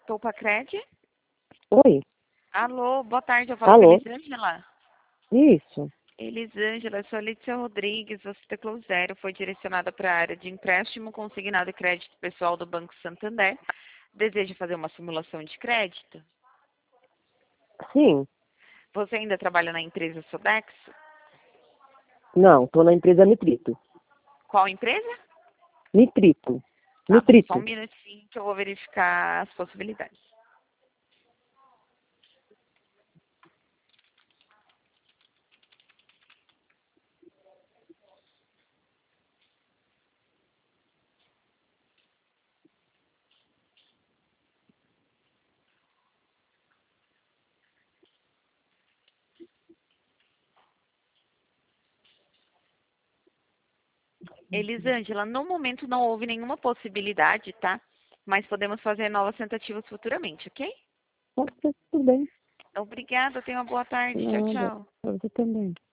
Topacred? Oi, Alô, boa tarde, eu falo com a alô? Elisângela. Isso. Elisângela, eu sou a Letícia Rodrigues, você teclou zero, foi direcionada para a área de empréstimo consignado e crédito pessoal do Banco Santander. Deseja fazer uma simulação de crédito? Sim. Você ainda trabalha na empresa Sodexo? Não, tô na empresa Nitrito. Qual empresa? Nitrito. Tá bom, só um Nitrito. minutinho que eu vou verificar as possibilidades. Elisângela, no momento não houve nenhuma possibilidade, tá? Mas podemos fazer novas tentativas futuramente, ok? Pode ser, tudo bem. Obrigada, tenha uma boa tarde. Tchau, Nada. tchau. Pra você também.